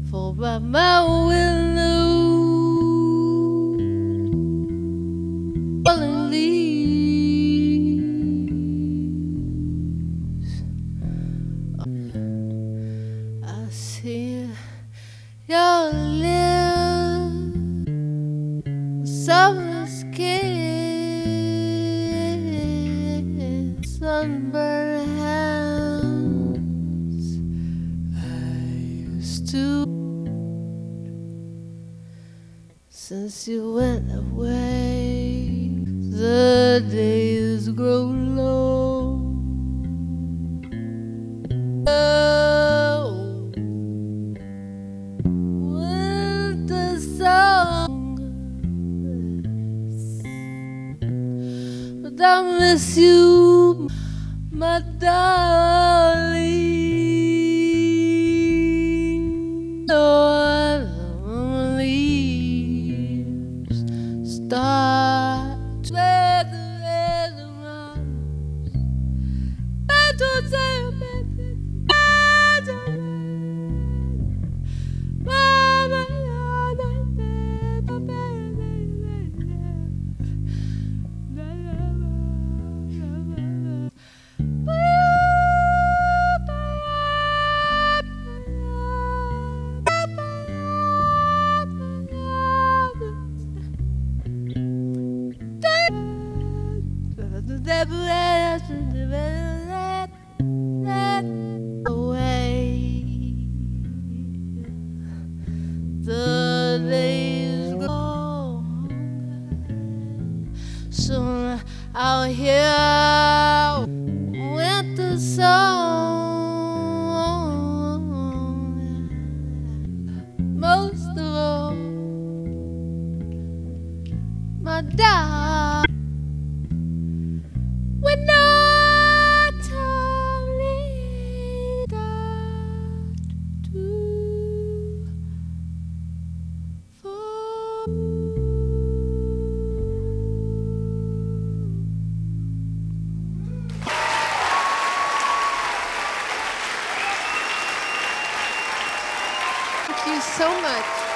for my window falling leaves. I see your lips, summer skin, sunburned hands. I used to. Since you went away, the days grow long. Oh, winter song, but I miss you, my darling. Oh, start to let the weather run. I don't say away. The days go soon. I'll hear winter song. Most of all, my darling. When autumn leaves start to fall. Thank you so much.